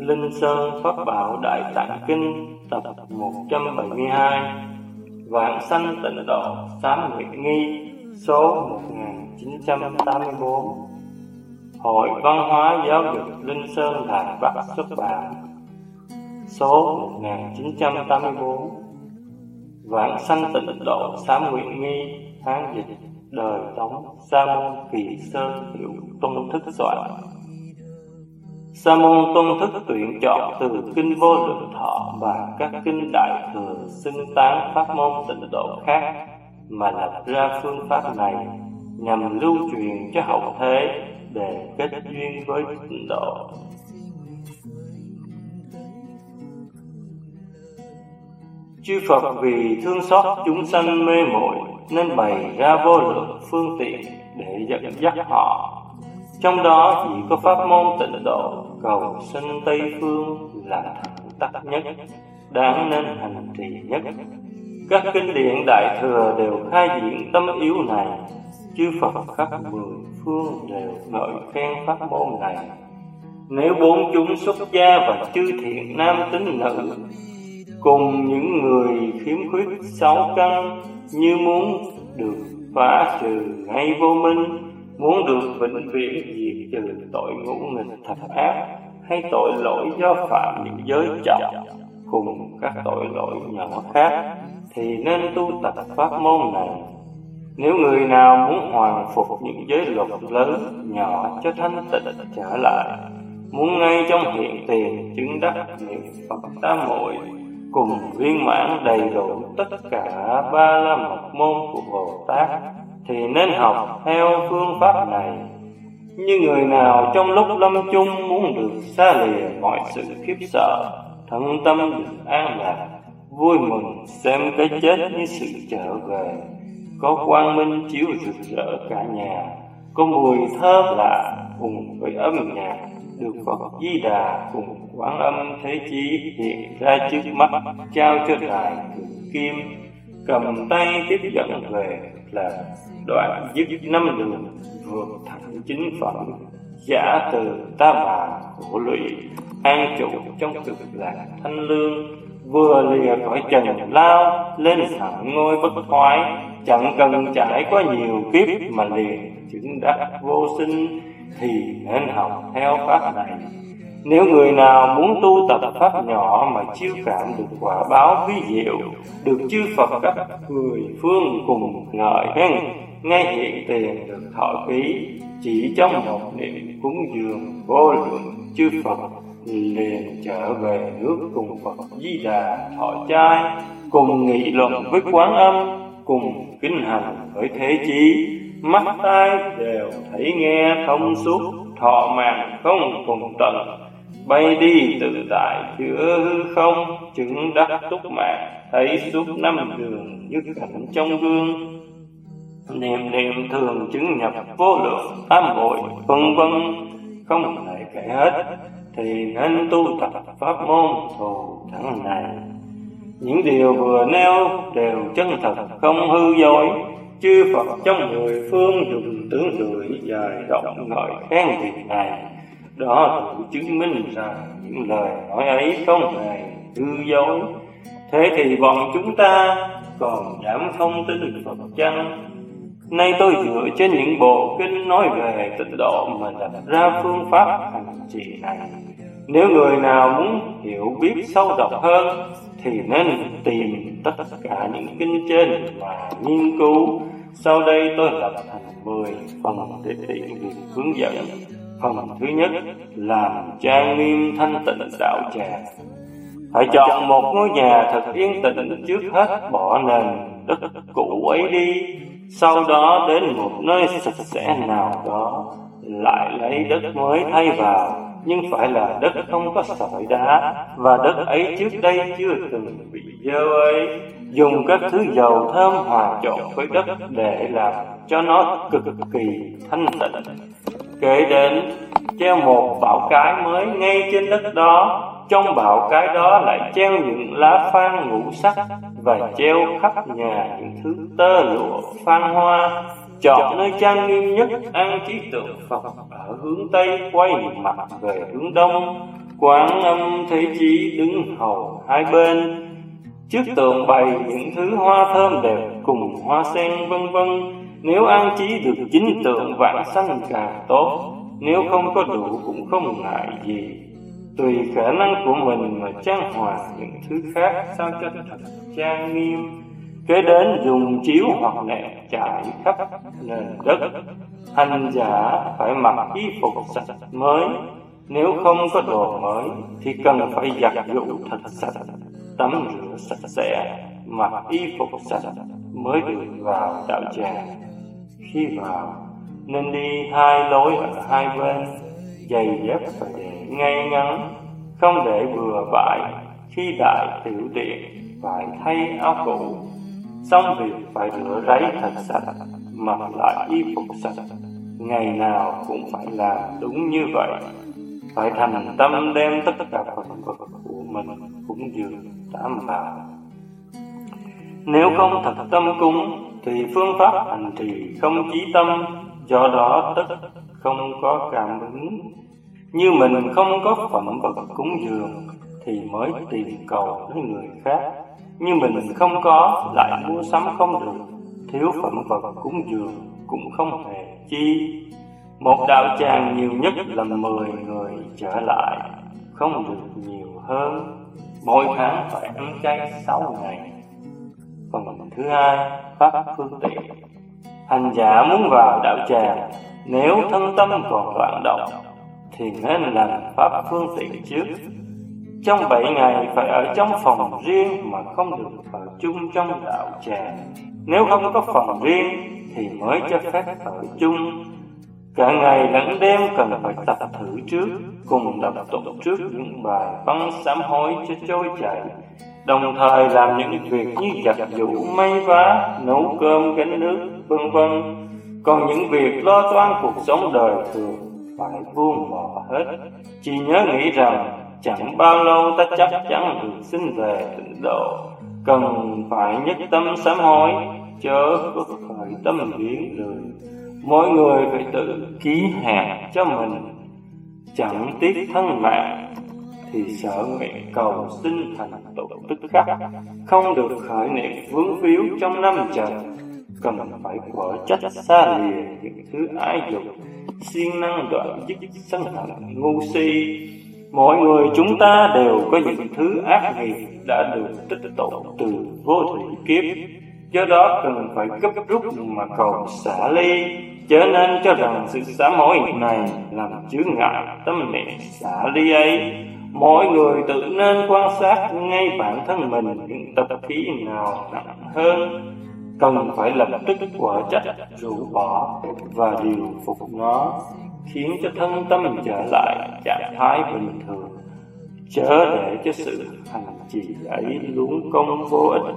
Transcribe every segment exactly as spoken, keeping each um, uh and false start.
Linh Sơn Pháp Bảo Đại Tạng Kinh tập một trăm bảy mươi hai, Vãng Sanh Tịnh Độ Sám Nguyện Nghi, số một nghìn chín trăm tám mươi bốn, Hội Văn hóa Giáo dục Linh Sơn Đài Bắc xuất bản, số một nghìn chín trăm tám mươi bốn. Vãng Sanh Tịnh Độ Sám Nguyện Nghi, Hán dịch đời Tống, Sa môn Kỳ Sơn Hiệu Tuân Thức soạn. Sa môn Tuân Thức tuyển chọn từ kinh Vô Lượng Thọ và các kinh Đại Thừa xưng tán pháp môn tịnh độ khác mà lập ra phương pháp này nhằm lưu truyền cho hậu thế để kết duyên với tịnh độ. Chư Phật vì thương xót chúng sanh mê muội nên bày ra vô lượng phương tiện để dẫn dắt họ. Trong đó chỉ có pháp môn tịnh độ cầu sinh Tây Phương là thẳng tắc nhất, đáng nên hành trì nhất. Các kinh điển Đại Thừa đều khai diễn tâm yếu này. Chư Phật khắp mười phương đều ngợi khen pháp môn này. Nếu bốn chúng xuất gia và chư thiện nam tín nữ cùng những người khiếm khuyết sáu căn như muốn được phá trừ ngay vô minh, muốn được vĩnh viễn diệt trừ tội ngũ nghịch thập ác hay tội lỗi do phạm những giới trọng cùng các tội lỗi nhỏ khác, thì nên tu tập pháp môn này. Nếu người nào muốn hoàn phục những giới luật lớn nhỏ cho thanh tịnh trở lại, muốn ngay trong hiện tiền chứng đắc niệm Phật tam muội cùng viên mãn đầy đủ tất cả ba la mật môn của Bồ Tát, thì nên học theo phương pháp này. Như người nào trong lúc lâm chung muốn được xa lìa mọi sự khiếp sợ, thân tâm được an lạc, vui mừng xem cái chết như sự trở về, có quang minh chiếu rực rỡ cả nhà, có mùi thơm lạ cùng với âm nhạc, được Phật Di Đà cùng Quán Âm Thế Chí hiện ra trước mắt, trao cho đài kim, cầm tay tiếp dẫn về là đoạn dứt năm đường, vượt thẳng chính phẩm, giả từ ta bà khổ lụy, an trụ trong cực lạc thanh lương, vừa lìa khỏi trần lao lên thẳng ngôi bất thoái, chẳng cần trải qua nhiều kiếp mà liền chứng đắc vô sinh, thì nên học theo pháp này. Nếu người nào muốn tu tập pháp nhỏ mà chiêu cảm được quả báo vi diệu, được chư Phật các mười phương cùng ngợi khen, ngay hiện tiền được thọ ký, chỉ trong một niệm cúng dường vô lượng chư Phật liền trở về nước cùng Phật Di Đà thọ trai, cùng nghị luận với Quán Âm, cùng kinh hành với Thế Chí, mắt tai đều thấy nghe thông suốt, thọ mạng không cùng tận, bay đi tự tại chữa hư không, chứng đắc túc mạng, thấy suốt năm đường như cảnh trong gương, niệm niệm thường chứng nhập vô lượng tam muội vân vân không thể kể hết, thì nên tu tập pháp môn thù thắng này. Những điều vừa nêu đều chân thật không hư dối. Chư Phật trong mười phương dùng tướng rưỡi dài rộng ngợi khen việc này, đó đủ chứng minh rằng những lời nói ấy không hề hư dối. Thế thì bọn chúng ta còn dám không tin Phật chăng? Nay tôi dựa trên những bộ kinh nói về tịnh độ mà lập ra phương pháp hành trì này. Nếu người nào muốn hiểu biết sâu rộng hơn thì nên tìm tất cả những kinh trên mà nghiên cứu. Sau đây tôi lập thành mười phần để tiện việc hướng dẫn. Phần thứ nhất, làm trang nghiêm thanh tịnh đạo tràng. Phải chọn một ngôi nhà thật yên tĩnh trước hết, bỏ nền đất cũ ấy đi. Sau đó đến một nơi sạch sẽ nào đó, lại lấy đất mới thay vào, nhưng phải là đất không có sỏi đá, và đất ấy trước đây chưa từng bị dơ ấy. Dùng các thứ dầu thơm hòa trộn với đất để làm cho nó cực kỳ thanh tịnh. Kế đến, treo một bảo cái mới ngay trên đất đó. Trong bảo cái đó lại treo những lá phan ngũ sắc, và treo khắp nhà những thứ tơ lụa phan hoa. Chọn nơi trang nghiêm nhất an trí tượng Phật ở hướng Tây, quay mặt về hướng Đông. Quán Âm Thế Chí đứng hầu hai bên, trước tượng bày những thứ hoa thơm đẹp cùng hoa sen vân vân. Nếu an trí được chính tượng vãng sanh càng tốt, nếu không có đủ cũng không ngại gì. Tùy khả năng của mình mà trang hoàng những thứ khác sao cho thật trang nghiêm. Kế đến dùng chiếu hoặc nệm trải khắp nền đất. Hành giả phải mặc y phục sạch mới, nếu không có đồ mới thì cần phải giặt giũ thật sạch, tắm rửa sạch sẽ, mặc y phục sạch mới được vào đạo tràng. Khi vào nên đi hai lối ở hai bên, giày dép phải để ngay ngắn, không để bừa bãi. Khi đại tiểu tiện phải thay áo cũ, xong việc phải rửa ráy thật sạch, mặc lại y phục sạch. Ngày nào cũng phải làm đúng như vậy. Phải thành tâm đem tất cả vật vật của mình cúng dường tam bảo. Nếu không thật tâm cúng thì phương pháp hành trì không chí tâm, do đó tất không có cảm ứng. Như mình không có phẩm vật cúng dường thì mới tìm cầu với người khác. Như mình không có lại mua sắm không được, thiếu phẩm vật cúng dường cũng không hề chi. Một đạo tràng nhiều nhất là mười người trở lại, không được nhiều hơn. Mỗi tháng phải ăn chay sáu ngày. Phần thứ hai, pháp phương tiện. Hành giả muốn vào đạo tràng, nếu thân tâm còn loạn động thì nên làm pháp phương tiện trước. Trong bảy ngày phải ở trong phòng riêng mà không được ở chung trong đạo tràng. Nếu không có phòng riêng thì mới cho phép ở chung. Cả ngày lẫn đêm cần phải tập thử trước, cùng đọc tụng trước những bài văn sám hối cho trôi chảy, đồng thời làm những việc như giặt giũ, may vá, nấu cơm, gánh nước, vân vân. Còn những việc lo toan cuộc sống đời thường phải buông bỏ hết. Chỉ nhớ nghĩ rằng chẳng bao lâu ta chắc chắn được sinh về tịnh độ. Cần phải nhất tâm sám hối, chớ có khởi tâm biến lười. Mỗi người phải tự ký hẹn cho mình, chẳng tiếc thân mạng thì sợ nguyện cầu xin thành tựu tức khắc. Không được khởi niệm vướng víu trong năm trần. Cần phải quở trách xa lìa những thứ ái dục, siêng năng đoạn dứt sân hận ngu si. Mỗi người chúng ta đều có những thứ ác nghiệp đã được tích tụ từ vô thủy kiếp, do đó cần phải gấp rút mà cầu xả ly. Chớ nên cho rằng sự sám hối này làm chướng ngại tâm niệm xả ly ấy. Mỗi người tự nên quan sát ngay bản thân mình những tập khí nào nặng hơn, cần phải lập tức quở trách, rũ bỏ và điều phục nó, khiến cho thân tâm trở lại trạng thái bình thường, chớ để cho sự hành trì ấy luống công vô ích.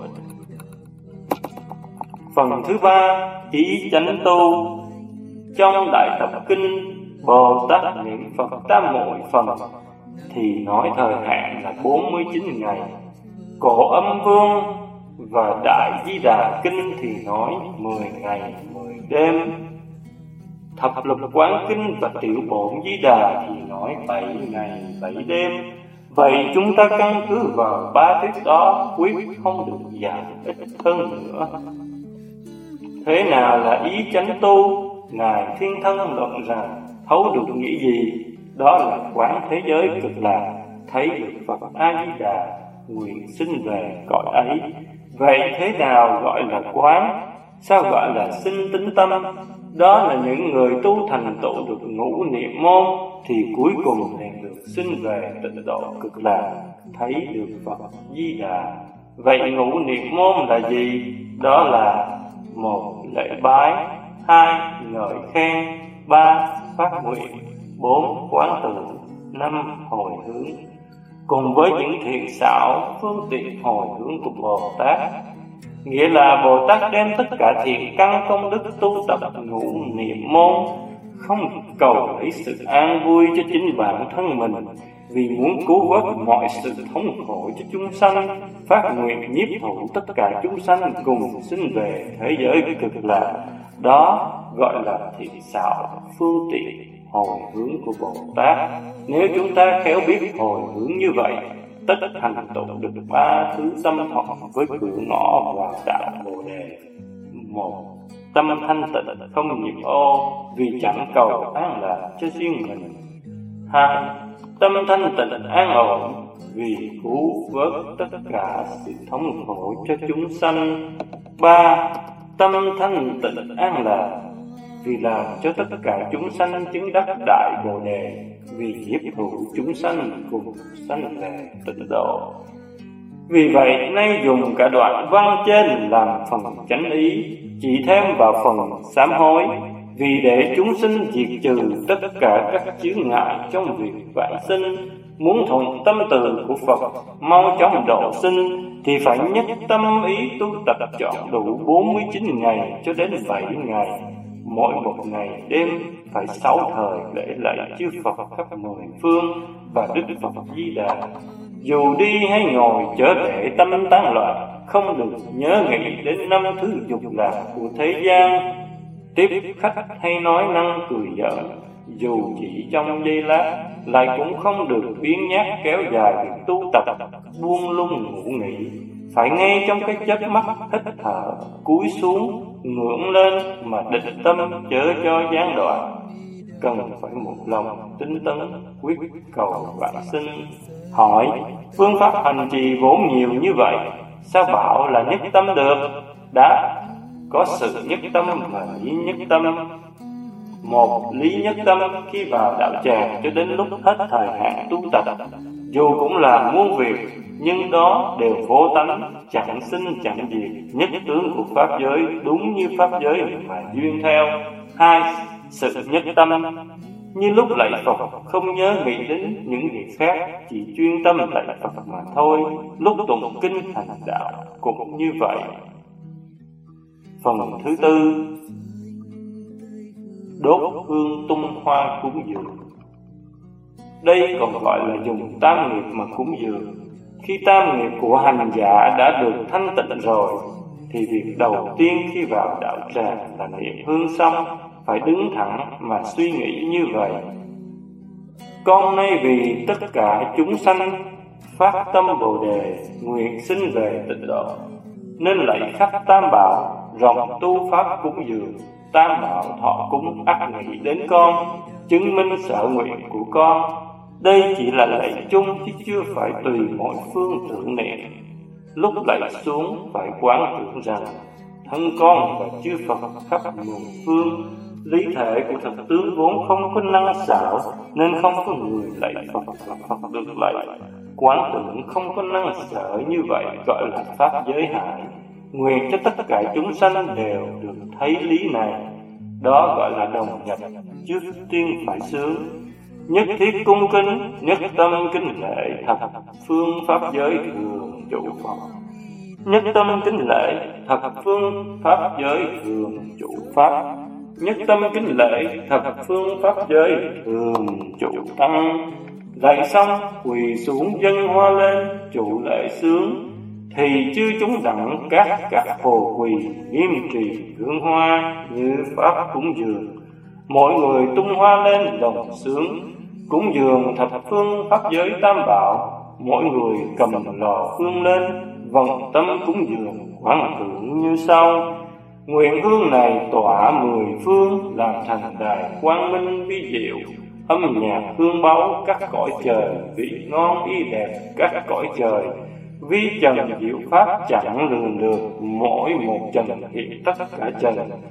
Phần thứ ba, ý chánh tu. Trong Đại Tập Kinh, Bồ Tát niệm Phật tam muội phần thì nói thời hạn là bốn mươi chín ngày. Cổ Âm Vương và Đại Di Đà Kinh thì nói mười ngày mười đêm. Thập Lục Quán Kinh và Tiểu Bổn Di Đà thì nói bảy ngày bảy đêm. Vậy chúng ta căn cứ vào ba thuyết đó, quyết không được giảm ít hơn nữa. Thế nào là ý chánh tu? Ngài Thiên Thân luận rằng thấu được nghĩa gì? Đó là quán thế giới cực lạc, thấy được Phật A-di-đà, nguyện sinh về cõi ấy. Vậy thế nào gọi là quán? Sao gọi là sinh tính tâm? Đó là những người tu thành tựu được ngũ niệm môn thì cuối cùng liền được sinh về tịnh độ cực lạc, thấy được Phật Di Đà. Vậy ngũ niệm môn là gì? Đó là: một lễ bái, hai ngợi khen, ba phát nguyện, bốn quán tưởng, năm hồi hướng. Cùng với những thiện xảo phương tiện hồi hướng của Bồ Tát, nghĩa là Bồ Tát đem tất cả thiện căn công đức tu tập ngũ niệm môn, không cầu lấy sự an vui cho chính bản thân mình, vì muốn cứu vớt mọi sự thống khổ cho chúng sanh, phát nguyện nhiếp thủ tất cả chúng sanh cùng sinh về thế giới cực lạc. Đó gọi là thiện xảo phương tiện hồi hướng của Bồ Tát. Nếu chúng ta khéo biết hồi hướng như vậy, tất thành tựu được ba thứ tâm thọ với cửa ngõ vào đạo Bồ Đề. Một, tâm thanh tịnh không nhiễm ô, vì chẳng cầu an lạc cho riêng mình. Hai, tâm thanh tịnh an ổn, vì cứu vớt tất cả sự thống khổ cho chúng sanh. Ba, tâm thanh tịnh an lạc, vì làm cho tất cả chúng sanh chứng đắc đại Bồ Đề, vì nhiếp thụ chúng sanh cùng sanh về tịnh độ. Vì vậy nay dùng cả đoạn văn trên làm phần chánh ý, chỉ thêm vào phần sám hối, vì để chúng sinh diệt trừ tất cả các chướng ngại trong việc vãng sinh. Muốn thuận tâm từ của Phật mau chóng độ sinh, thì phải nhất tâm ý tu tập trọn đủ bốn mươi chín ngày cho đến bảy ngày. Mỗi một ngày đêm phải sáu thời lễ lạy chư Phật khắp mười phương và Đức Phật Di Đà. Dù đi hay ngồi chớ để tâm tán loạn, không được nhớ nghĩ đến năm thứ dục lạc của thế gian. Tiếp khách hay nói năng cười giỡn, dù chỉ trong giây lát, lại cũng không được biếng nhác kéo dài việc tu tập, buông lung ngủ nghỉ. Phải ngay trong cái chớp mắt hít thở, cúi xuống, ngưỡng lên mà định tâm chớ cho gián đoạn. Cần phải một lòng tinh tấn, quyết cầu vãng sinh. Hỏi, phương pháp hành trì vốn nhiều như vậy, sao bảo là nhất tâm được? Đáp, có sự nhất tâm và lý nhất tâm. Một, lý nhất tâm khi vào đạo tràng cho đến lúc hết thời hạn tu tập, dù cũng là muôn việc, nhưng đó đều vô tánh, chẳng sinh chẳng diệt, nhất tướng của pháp giới đúng như pháp giới mà duyên theo. Hai, sự nhất tâm như lúc lạy Phật không nhớ nghĩ đến những việc khác, chỉ chuyên tâm lạy Phật mà thôi. Lúc tụng kinh hành đạo cũng như vậy. Phần thứ tư, đốt hương tung hoa cúng dường. Đây còn gọi là dùng tam nghiệp mà cúng dường. Khi tam nghiệp của hành giả đã được thanh tịnh rồi, thì việc đầu tiên khi vào đạo tràng là niệm hương xong, phải đứng thẳng mà suy nghĩ như vậy: con nay vì tất cả chúng sanh phát tâm Bồ Đề, nguyện sinh về tịnh độ, nên lạy khắp tam bảo, rộng tu pháp cúng dường. Tam bảo thọ cúng ắt nghĩ đến con, chứng minh sở nguyện của con. Đây chỉ là lạy chung chứ chưa phải tùy mỗi phương tưởng niệm. Lúc lạy xuống phải quán tưởng rằng thân con và chư Phật khắp mười phương. Lý thể của thật tướng vốn không có năng xảo, nên không có người lạy Phật và Phật được lạy. Quán tưởng không có năng sở như vậy gọi là pháp giới hại. Nguyện cho tất cả chúng sanh đều được thấy lý này, đó gọi là đồng nhập. Trước tiên phải sướng, nhất thiết cung kính, nhất tâm kính lễ thập phương pháp giới thường trụ Phật. Nhất tâm kính lễ thập phương pháp giới thường trụ Pháp. Nhất tâm kính lễ thập phương pháp giới thường trụ Tăng. Lạy xong quỳ xuống dâng hoa lên trụ lễ sướng, thì chư chúng đặng các các phù quỳ nghiêm trì hương hoa như pháp cúng dường. Mỗi người tung hoa lên đồng sướng, cúng dường thập phương pháp giới tam bảo. Mỗi người cầm lò hương lên, vọng tâm cúng dường quán tưởng như sau: nguyện hương này tỏa mười phương, làm thành đài quang minh vi diệu. Âm nhạc hương báu các cõi trời, vị ngon y đẹp các cõi trời. Vi trần diệu pháp chẳng lường được, mỗi một trần hiện tất cả trần.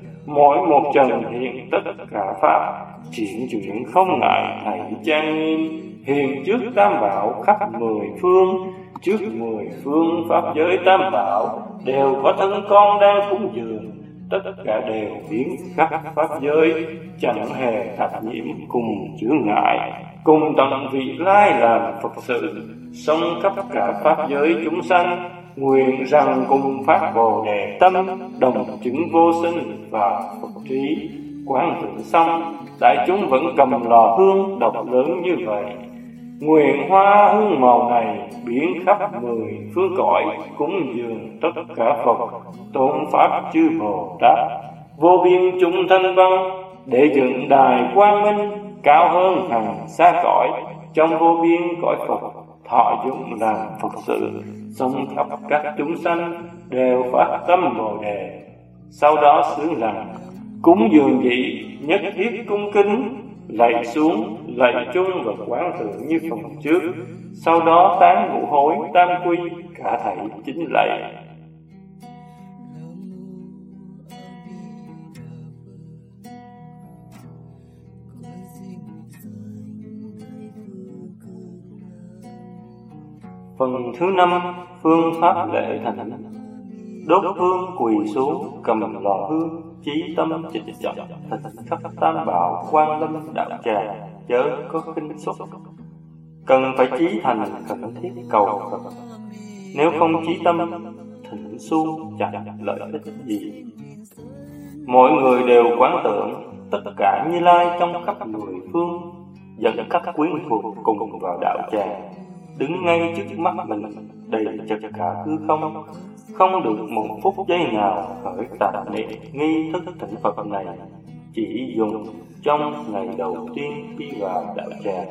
Mỗi một trần hiện tất cả pháp, triển chuyển không ngại thầy trang nghiêm. Hiện trước tam bảo khắp mười phương, trước mười phương pháp giới tam bảo, đều có thân con đang cúng dường. Tất cả đều biến khắp pháp giới, chẳng hề tạp nhiễm cùng chướng ngại. Cùng tận vị lai làm Phật sự, sống khắp cả pháp giới chúng sanh. Nguyện rằng cùng phát Bồ Đề tâm, đồng chứng vô sinh và Phật trí. Quán tưởng xong, đại chúng vẫn cầm lò hương độc lớn như vậy. Nguyện hoa hương màu này biến khắp mười phương cõi, cúng dường tất cả Phật, tôn pháp chư Bồ Tát. Vô biên chúng thanh văn, để dựng đài quang minh, cao hơn hằng xa cõi, trong vô biên cõi Phật, thọ dụng làm Phật sự, sống khắp các chúng sanh đều phát tâm Bồ đề. Sau đó xướng rằng cúng dường gì nhất thiết cung kính, lạy xuống, lạy chung và quán tưởng như phần trước. Sau đó tán ngũ hối tam quy, cả thảy chính lạy. Phần thứ năm, phương pháp lễ thành. Đốt hương quỳ xuống, cầm lò hương, chí tâm trịnh trọng, thật khắp tam bảo, Quan Lâm đạo tràng, chớ có khinh suất. Cần phải chí thành khẩn thiết cầu Phật. Nếu không chí tâm, thỉnh xu chẳng lợi ích gì. Mọi người đều quán tưởng tất cả Như Lai trong khắp mười phương, dẫn các quyến thuộc cùng vào đạo tràng, đứng ngay trước mắt mình, đầy chật cả hư không, không được một phút giây nào khởi tạp niệm. Nghi thức thỉnh Phật này chỉ dùng trong ngày đầu tiên khi vào đạo tràng,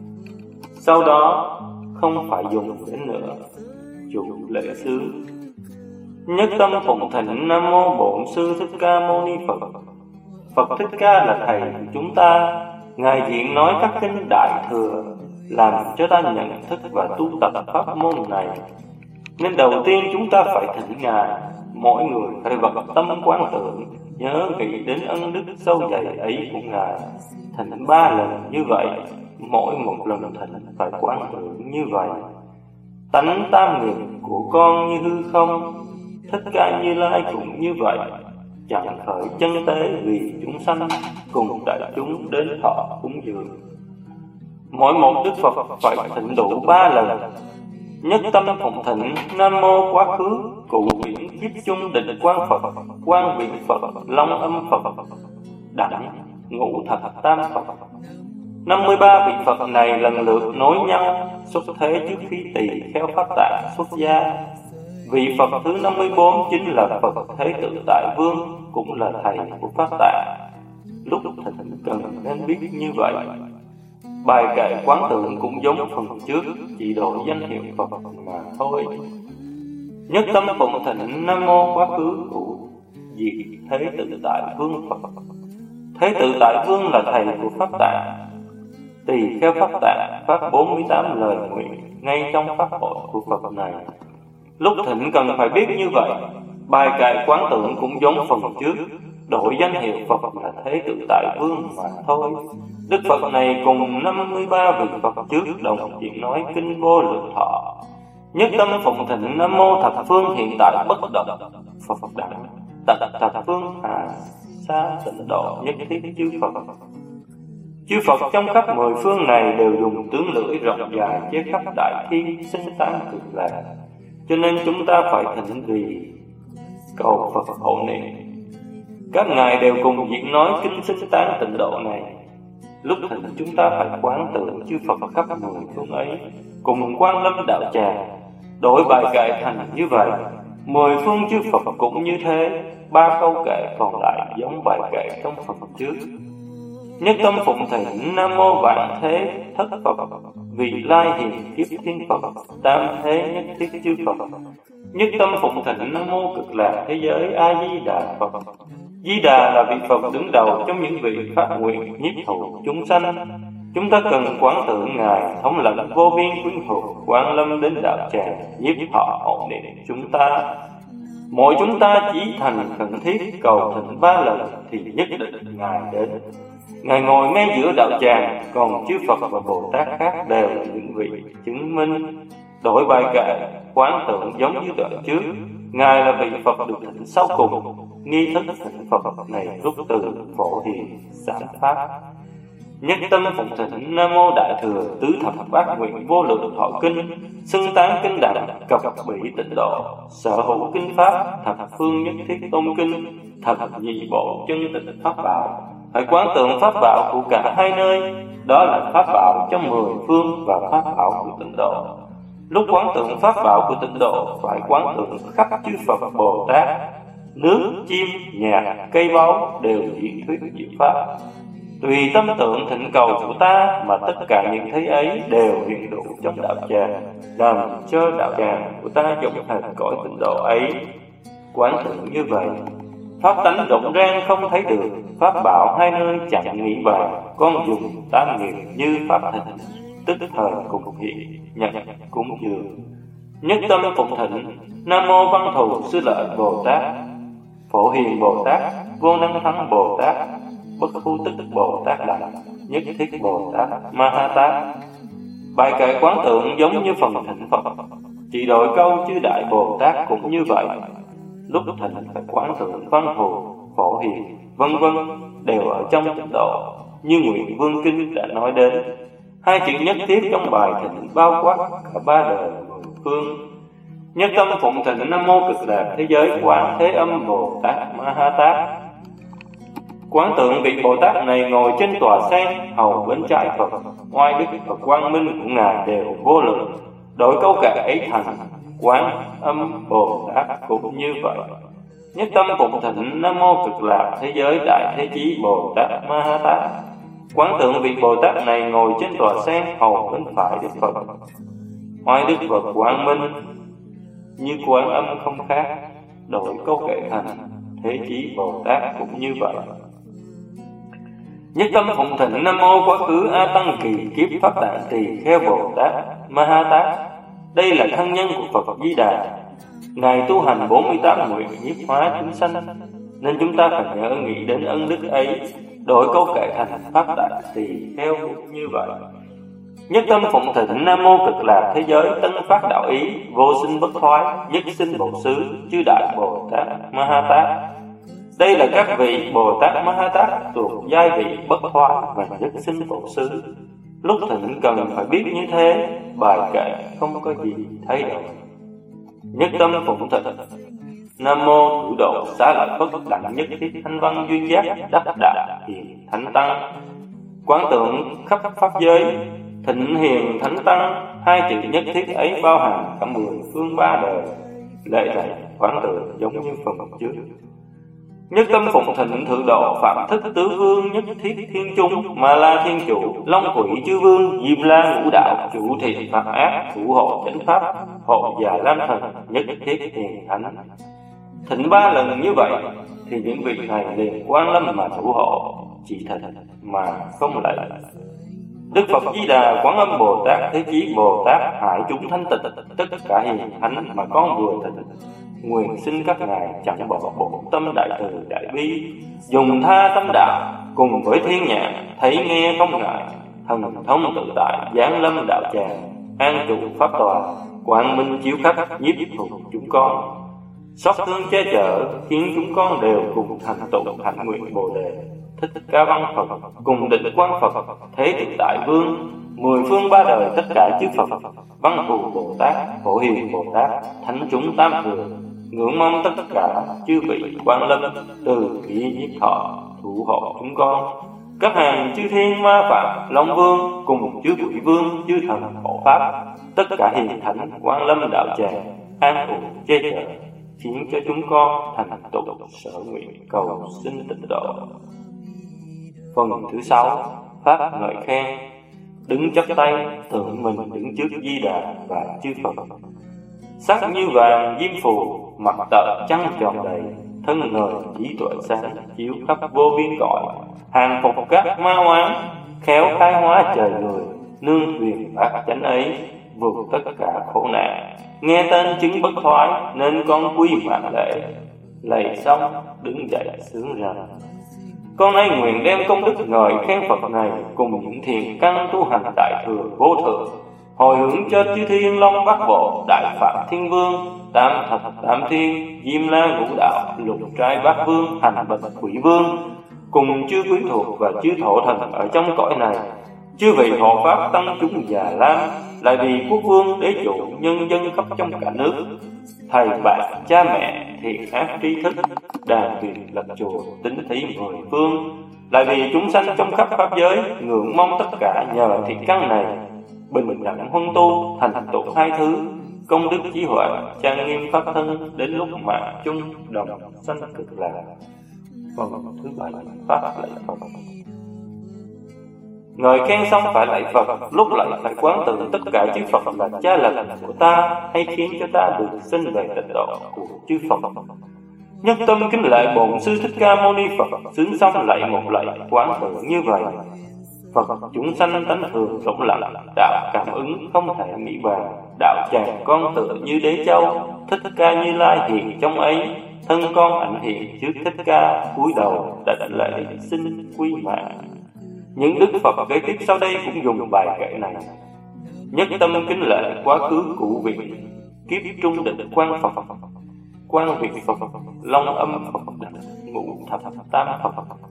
sau đó không phải dùng đến nữa. Chủ lễ xướng: nhất tâm phụng thỉnh Nam Mô Bổn Sư Thích Ca Mâu Ni Phật. Phật Thích Ca là thầy của chúng ta, Ngài diễn nói các kinh Đại Thừa, làm cho ta nhận thức và tu tập pháp môn này. Nên đầu tiên chúng ta phải thỉnh Ngài. Mỗi người phải vật tâm quán tưởng, nhớ nghĩ đến ân đức sâu dày ấy của Ngài. Thỉnh ba lần như vậy, mỗi một lần thỉnh phải quán tưởng như vậy. Tánh tam nghiệp của con như hư không, Thích Ca Như Lai cũng như vậy, chẳng khởi chân tế vì chúng sanh, cùng đại chúng đến thọ cúng dường. Mỗi một Đức Phật phải thỉnh đủ ba lần. Nhất tâm phụng thỉnh Nam Mô Quá Khứ Cụ Viễn Kiếp Chung Định Quang Phật, Quang Viễn Phật, Long Âm Phật, Đẳng Ngũ Thập Tam Phật. năm mươi ba vị Phật này lần lượt nối nhau xuất thế trước khi Tỳ Kheo Pháp Tạng xuất gia. Vị Phật thứ năm mươi bốn chính là Phật Thế Tự Tại Vương, cũng là thầy của Pháp Tạng. Lúc thỉnh cần nên biết như vậy. Bài kệ quán tưởng cũng giống phần trước, chỉ đổi danh hiệu Phật mà thôi. Nhất tâm phụng thỉnh Nam Mô Quá Khứ Cụ Diệt Thế Tự Tại Vương Phật. Thế Tự Tại Vương là thầy của Pháp Tạng. Tỳ Kheo Pháp Tạng phát bốn mươi tám lời nguyện ngay trong pháp hội của Phật này. Lúc thỉnh cần phải biết như vậy. Bài kệ quán tưởng cũng giống phần trước, đổi danh hiệu Phật là Thế Tự Tại Vương mà thôi. Đức Phật này cùng năm mươi ba vị Phật trước đồng chuyện nói kinh Vô Lượng Thọ. Nhất tâm phụng thỉnh Nam Mô Thập Phương Hiện Tại Bất Động Phật Đẳng, Tật Thập Phương Hà Sa Tịnh Độ Nhất Thiết chư Phật. Chư Phật trong khắp mười phương này đều dùng tướng lưỡi rộng dài che khắp đại thiên sinh tán cực lạc, cho nên chúng ta phải thỉnh vì cầu Phật hộ niệm. Các ngài đều cùng diễn nói kinh sinh tán tịnh độ này. Lúc thỉnh chúng ta phải quán tưởng chư Phật khắp mười phương ấy cùng Quan Lâm đạo tràng. Đổi bài kệ thành như vậy, mười phương chư Phật cũng như thế. Ba câu kệ còn lại giống bài kệ trong Phật trước. Nhất tâm phụng thỉnh Nam Mô Vạn Thế Thất Phật, Vị Lai Hiền Kiếp Thiên Phật, Tam Thế Nhất Thiết chư Phật. Nhất tâm phụng thỉnh Nam Mô Cực Lạc Thế Giới A Di Đà Phật. Di Đà là vị Phật đứng đầu trong những vị phát nguyện nhiếp thụ chúng sanh. Chúng ta cần quán tưởng Ngài thống lãnh vô biên quyến thuộc, Quan Lâm đến đạo tràng nhiếp thọ hộ niệm chúng ta. Mỗi chúng ta chỉ thành khẩn thiết cầu thỉnh ba lần thì nhất định Ngài đến. Ngài ngồi ngay giữa đạo tràng, còn chư Phật và Bồ Tát khác đều là những vị chứng minh. Đổi bài kệ quán tưởng giống như đoạn trước. Ngài là vị Phật được thỉnh sau cùng. Nghi thức thỉnh Phật này rút từ Phổ Hiền Sản Pháp. Nhất tâm phụng thỉnh Nam Mô Đại Thừa Tứ Thập Bát Nguyện Vô Lượng Thọ Kinh, xưng tán kinh đẳng cập bỉ tịnh độ, sở hữu kinh pháp thập phương nhất thiết tôn kinh, thập nhị bộ chân tịnh pháp bảo. Hãy quán tưởng pháp bảo của cả hai nơi, đó là pháp bảo trong mười phương và pháp bảo của tịnh độ. Lúc quán tưởng pháp bảo của tịnh độ phải quán tưởng khắp chư Phật Bồ Tát. Nước, chim, nhạc, cây báu đều diễn thuyết diệu pháp. Tùy tâm tượng thịnh cầu của ta mà tất cả những thế ấy đều hiện đủ trong đạo tràng, làm cho đạo tràng của ta giống hệt cõi tịnh độ ấy. Quán tưởng như vậy, pháp tánh rộng rang không thấy được, pháp bảo hai nơi chẳng nghĩ bàn, con dùng tam nghiệp như pháp thịnh, tức thời cùng hiện, nhật cúng dường. Nhất tâm phụng thịnh, Nam Mô Văn Thù Sư Lợi Bồ Tát, Phổ Hiền Bồ Tát, Vô Năng Thắng Bồ Tát, Bất Khu Tức Bồ Tát Đà, Nhất Thiết Bồ Tát, Ma Ha Tát. Bài kệ quán tượng giống như phần thịnh Phật, chỉ đổi câu chư Đại Bồ Tát cũng như vậy. Lúc thịnh phải quán tượng Văn Thù, Phổ Hiền, vân vân đều ở trong tịnh độ, như Nguyện Vương Kinh đã nói đến. Hai chữ nhất thiết trong bài thịnh bao quát cả ba đời mười phương. Nhất tâm phụng thịnh Nam Mô Cực Lạc Thế Giới Quán Thế Âm Bồ Tát Ma Ha Tát. Quán tượng vị Bồ Tát này ngồi trên tòa sen hầu bên trái Phật, oai đức và quang minh của ngài đều vô lượng. Đổi câu kệ ấy thành Quán Âm Bồ Tát cũng như vậy. Nhất tâm phụng thịnh Nam Mô Cực Lạc Thế Giới Đại Thế Chí Bồ Tát Ma Ha Tát. Quán tượng vị Bồ Tát này ngồi trên tòa sen hầu bên phải Đức Phật, oai đức và quang minh như Quán Âm không khác. Đổi câu kệ thành Thế Chí Bồ Tát cũng như vậy. Nhất tâm phụng thịnh Nam Mô Quá Khứ A Tăng Kỳ Kiếp Pháp Tạng Tỳ Kheo Bồ Tát Ma Ha Tát. Đây là thân nhân của Phật Di Đà. Ngài tu hành bốn mươi tám nguyện nhiếp hóa chúng sanh, nên chúng ta phải nhớ nghĩ đến ân đức ấy. Đổi câu kệ thành Pháp Tạng Tỳ Kheo như vậy. Nhất tâm phụng thịnh Nam Mô Cực Lạc Thế Giới Tân Phát Đạo Ý Vô Sinh Bất Thoái Nhất Sinh Bổn Xứ Chư Đại Bồ Tát Ma Ha Tát. Đây là các vị Bồ Tát Ma Ha Tát thuộc giai vị bất thoái và nhất sinh bổn xứ. Lúc thịnh cần phải biết như thế, bài kệ không có gì thay đổi. Nhất tâm phụng thịnh Nam Mô Thủ Độ Xá Lợi Phất Đẳng Nhất Thiết Thanh Văn Duyên Giác Đắc Đạt Hiền Thánh Tăng. Quán tượng khắp pháp giới thịnh hiền Thánh Tăng, hai chữ nhất thiết ấy bao hàm cả mười phương ba đời. Lệ này quán tượng giống như phần trước. Nhất tâm phụng thịnh Thượng Độ Phạm Thức Tứ Vương Nhất Thiết Thiên Trung Ma La Thiên Chủ Long Thủy Chư Vương Diêm La Ngũ Đạo Chủ Thiện Phạt Ác Thủ Hộ Chánh Pháp Hộ Già Lam Thần Nhất Thiết Hiền Thánh. Thịnh ba lần như vậy thì những vị này liền Quan Lâm mà thủ hộ, chỉ thịnh mà không lệ. Đức Phật Di Đà Quán Âm Bồ Tát Thế Chí Bồ Tát hại chúng thanh tịnh, tất cả hiền thánh mà con vừa thịnh. Nguyện xin các ngài chẳng bỏ bổn tâm đại từ đại bi, dùng tha tâm đạo cùng với thiên nhãn thấy nghe không ngại, thần thông tự tại giáng lâm đạo tràng, an trụ pháp tòa, quang minh chiếu khắp nhiếp thuộc chúng con, xót thương che chở khiến chúng con đều cùng thành tụng hạnh nguyện Bồ Đề. Thích Ca Văn Phật cùng Định Quang Phật, Thế Tự Tại Vương, mười phương ba đời tất cả chư Phật, Văn Thù Bồ Tát, Phổ Hiền Bồ Tát, thánh chúng tam thừa, ngưỡng mong tất cả chư vị Quan Lâm từ bi nhiếp thọ thủ hộ chúng con. Các hàng chư thiên ma phạm Long Vương cùng chư quỷ vương chư thần hộ pháp, tất cả hiền thánh Quan Lâm đạo tràng an ủi che chở, khiến cho chúng con thành tụng sở nguyện cầu sinh tịnh độ. Phần thứ sáu, pháp ngợi khen. Đứng chắp tay tưởng mình đứng trước Di Đà và chư Phật, sắc như vàng diêm phù, mặt tợ trăng tròn đầy, thân ngời trí tuệ sáng chiếu khắp vô biên cõi, hàng phục các ma oán, khéo khai hóa trời người, nương thuyền bát chánh ấy, vượt tất cả khổ nạn. Nghe tên chứng bất thoái nên con quy mạng lễ, lạy xong đứng dậy sướng rằng: con nay nguyện đem công đức ngợi khen Phật này cùng những thiện căn tu hành đại thừa vô thượng, hồi hướng cho chư thiên long bát bộ, đại phạm thiên vương, tam thập tam thiên, diêm la ngũ đạo, lục trai bát vương, hành bậc quỷ vương, cùng chư quý thuộc và chư thổ thần ở trong cõi này, chư vị hộ pháp tăng chúng già lam, lại vì quốc vương đế chủ nhân dân khắp trong cả nước, thầy bạn cha mẹ thiện ác tri thức, đàn việt lập chùa tính thí mười phương, lại vì chúng sanh trong khắp pháp giới ngưỡng mong tất cả nhờ thiện căn này bình đẳng huân tu thành tựu hai thứ công đức trí huệ trang nghiêm pháp thân, đến lúc mạng chung đồng sanh cực lạc. Phần thứ bảy, pháp lạy Phật. Ngợi khen xong phải lạy Phật, lúc lạy phải quán tưởng tất cả chư Phật là cha lành của ta, hay khiến cho ta được sinh về tịnh độ của chư Phật. Nhất tâm kính lạy Bổn Sư Thích Ca Mâu Ni Phật, xứng xong lạy một lạy quán tưởng như vậy. Phật chúng sanh tánh thường rộng lặng, đạo cảm ứng không thể nghĩ bàn, đạo tràng con tựa như đế châu, Thích Ca Như Lai hiện trong ấy, thân con ảnh hiện trước Thích Ca, cúi đầu đảnh lễ xin quy mạng. Những đức Phật kế tiếp sau đây cũng dùng bài kệ này. Nhất tâm kính lễ quá khứ cũ vị, kiếp trung định quan Phật, quan Việt Phật, long âm Phật đảnh, ngũ thập tam Phật.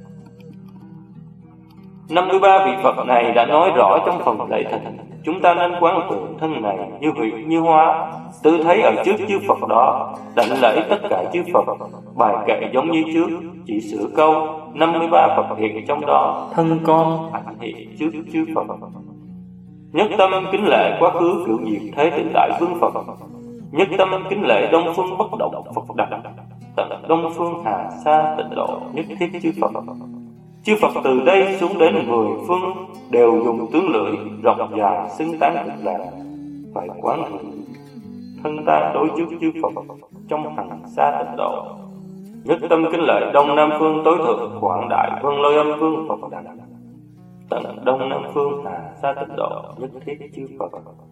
năm mươi ba vị Phật này đã nói rõ trong phần lễ thỉnh. Chúng ta nên quán tưởng thân này như vị như hoa, tự thấy ở trước chư Phật đó, đảnh lễ tất cả chư Phật. Bài kệ giống như trước, chỉ sửa câu năm mươi ba Phật hiện trong đó, thân con ảnh hiện trước chư Phật. Nhất tâm kính lễ quá khứ cửu diệt thế tự tại vương Phật. Nhất tâm kính lễ đông phương bất động Phật đảnh, tận đông phương hà sa tịnh độ nhất thiết chư Phật. Chư Phật từ đây xuống đến mười phương đều dùng tướng lưỡi rộng dài xưng tán cực lạc, phải quán hưởng thân ta đối trước chư Phật trong hằng sa tịnh độ. Nhất tâm kính lễ đông nam phương tối thượng quảng đại vân lôi âm vương Phật đảnh, tận đông nam phương hà sa tịnh độ nhất thiết chư Phật.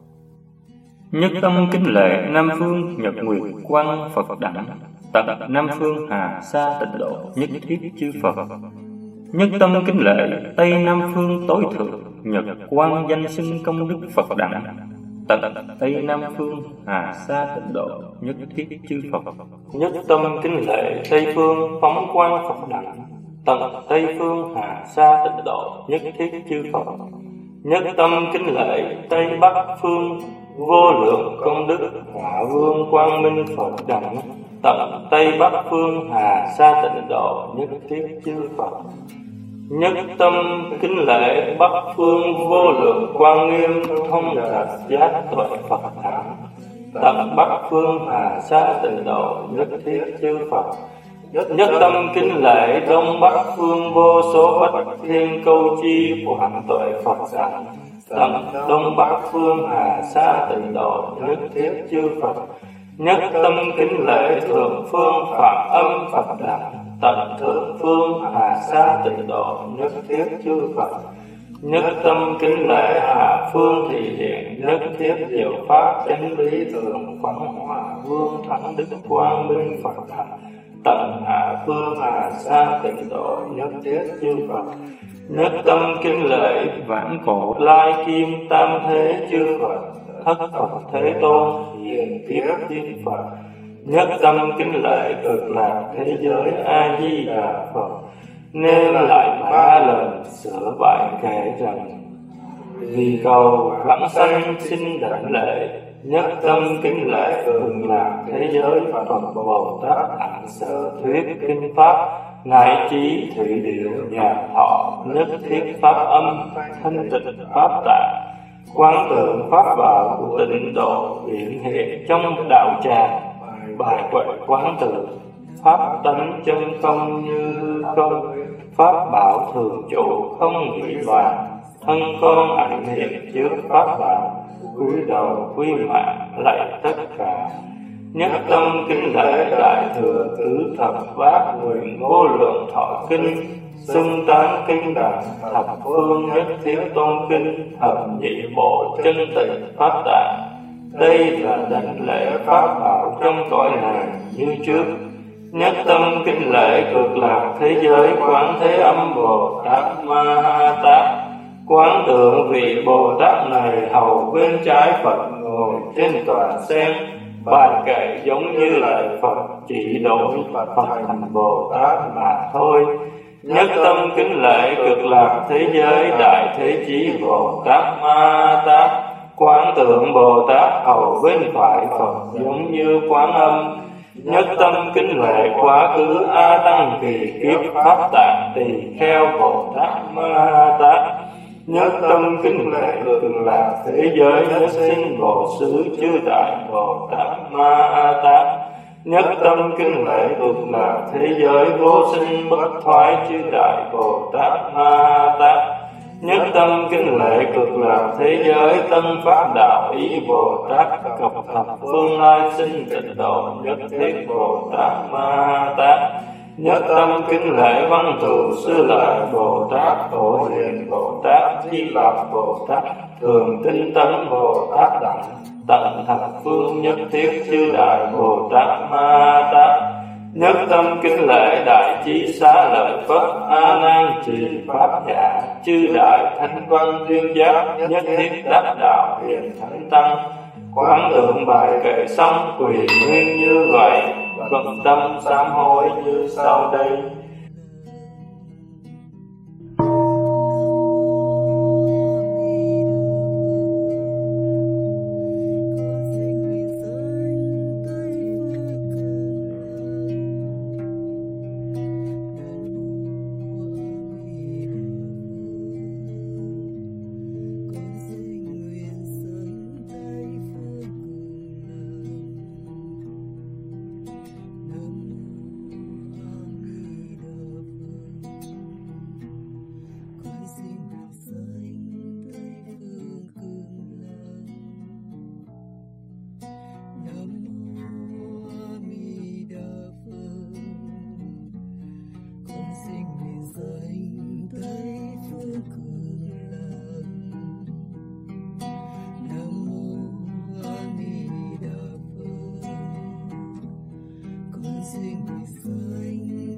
Nhất tâm kính lễ nam phương nhật nguyệt quang Phật đảnh, tận nam phương hà sa tịnh độ nhất thiết chư Phật. Nhất tâm kính lễ tây nam phương tối thượng nhật quang danh xưng công đức Phật đảnh, tận tây nam phương hà sa tịnh độ nhất thiết chư Phật. Nhất tâm kính lễ tây phương phóng quang Phật đảnh, tận tây phương hà sa tịnh độ nhất thiết chư Phật. Nhất tâm kính lễ tây bắc phương vô lượng công đức Hỏa Vương Quang Minh Phật đảnh, tận tây bắc phương hà sa tịnh độ nhất thiết chư Phật. Nhất tâm kính lễ bắc phương vô lượng quang nghiêm thông đạt giác tuệ Phật thắng, tận bắc phương hà sa tịnh độ nhất thiết chư Phật. Nhất tâm kính lễ đông bắc phương vô số bách thiên câu chi quảng tuệ Phật đảnh, tận đông bắc phương hà sa tịnh độ nhất thiết chư Phật. Nhất tâm kính lễ thượng phương phạm âm Phật đảnh, tận thượng phương hà sa tịnh độ nhất thiết chư Phật. Nhất tâm kính lễ hạ phương thị hiện nhất thiết diệu pháp chánh lý thường quảng hòa vương thắng đức quang minh Phật đảnh, tận hạ phương hà sa tịnh độ nhất thiết chư Phật. Nhất tâm kính lễ vãng cổ lai kim tam thế chư Phật, thất Phật Thế Tôn hiền tiếp tiên Phật. Nhất tâm kính lễ cực lạc thế giới A Di Đà Phật, nêu lại ba lần sửa bài kệ rằng: vì cầu vãng sanh xin đảnh lễ. Nhất tâm kính lễ cực lạc thế giới Phật Bồ Tát ảnh sở thuyết kinh pháp, ngài trí thủy điệu nhà thọ nhất thiết pháp âm thanh tịnh pháp tạng, quán tượng pháp bảo của tịnh độ hiện hiện trong đạo tràng. Bài quệ quán tượng pháp tánh chân không như hư không, pháp bảo thường trụ không hủy loạn, thân con ảnh hiện trước pháp bảo, cúi đầu quy mạng lạy tất cả. Nhất tâm kính lễ đại thừa tứ thập bát nguyện vô lượng thọ kinh, xưng tán kinh đẳng thập phương nhất thiết tôn kinh, thập nhị bộ chân tịnh pháp tạng. Đây là đảnh lễ pháp bảo trong cõi này như trước. Nhất tâm kính lễ cực lạc thế giới quán thế âm Bồ Tát Ma Ha Tát, quán tượng vị Bồ Tát này hầu bên trái Phật ngồi trên tòa sen. Bài kệ giống như lời Phật chỉ đổi Phật thành Bồ Tát mà thôi. Nhất tâm kính lễ cực lạc thế giới đại thế chí Bồ Tát Ma Ha Tát, quán tượng Bồ Tát hầu bên phải Phật giống như quán âm. Nhất tâm kính lễ quá khứ A Tăng kỳ kiếp pháp tạng tỳ kheo Bồ Tát Ma Ha Tát. Nhất tâm kính lễ cực lạc thế giới nhất sinh Bồ Xứ chư đại Bồ Tát Ma Ha Tát. Nhất tâm kính lễ cực lạc thế giới vô sinh bất thoái chư đại Bồ Tát Ma Ha Tát. Nhất tâm kính lễ cực lạc thế giới tân pháp đạo ý Bồ Tát cập thập phương lai sinh tịnh độ nhất thiết Bồ Tát Ma Tát. Nhất tâm kính lễ văn thù sư lợi Bồ Tát, Phổ Hiền Bồ Tát, Di Lặc Bồ Tát, Thường Tinh Tấn Bồ Tát Đẳng, tận thập phương nhất thiết chư đại Bồ Tát Ma Tát. Nhất tâm kính lễ đại trí xá lợi Phất, A Nan trì pháp giả, chư đại thanh văn duyên giác, nhất thiết đắc đạo hiền thánh tăng. Quán tượng bài kệ xong quỳ nguyên như vậy, vận tâm sám hối như sau đây. Sinh